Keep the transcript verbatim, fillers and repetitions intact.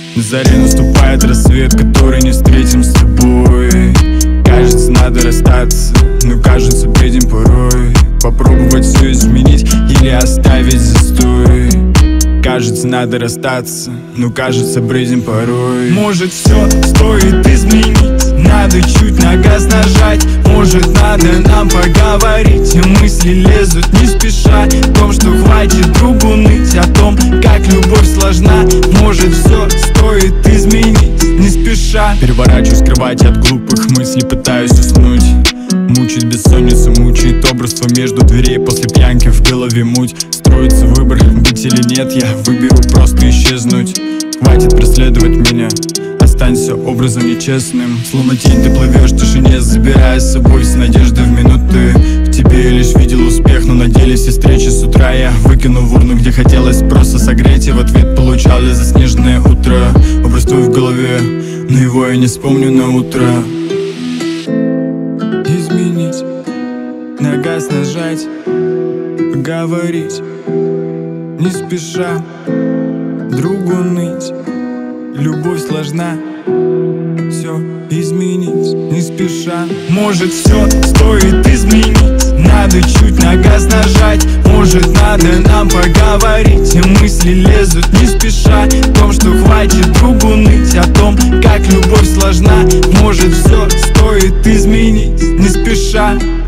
На заре наступает рассвет, который не встретим с тобой. Кажется, надо расстаться, но кажется, бредим порой. Попробовать все изменить или оставить застой. Кажется, надо расстаться, но кажется, бредим порой. Может, все стоит изменить, надо чуть на газ нажать. Может, надо нам поговорить, и мысли лезут не спеша. О том, что хватит другу ныть, о том, как любовь сложна. Может, все стоит изменить, не спеша. Переворачиваюсь в кровати от глупых мыслей, пытаюсь уснуть. Мучает бессонница, мучает образство между дверей. После пьянки в голове муть. Строится выбор, быть или нет, я выберу просто исчезнуть. Хватит преследовать меня, останься образом нечестным. Словно тень ты плывешь в тишине, забирая с собой все надежды в минуты. В тебе я лишь видел успех, но на деле все встречи с утра я выкинул в урну, где хотелось просто согреть. И в ответ получал я заснеженное утро. Образ твой в голове, но его я не вспомню на утро. Изменить, на газ нажать, поговорить, не спеша, другу ныть. Любовь сложна, все изменить, не спеша. Может, все стоит изменить, надо чуть на газ нажать. Может, надо нам поговорить, и мысли лезут не спеша. О том, что хватит другу ныть, о том, как любовь сложна. Может, все стоит изменить, не спеша.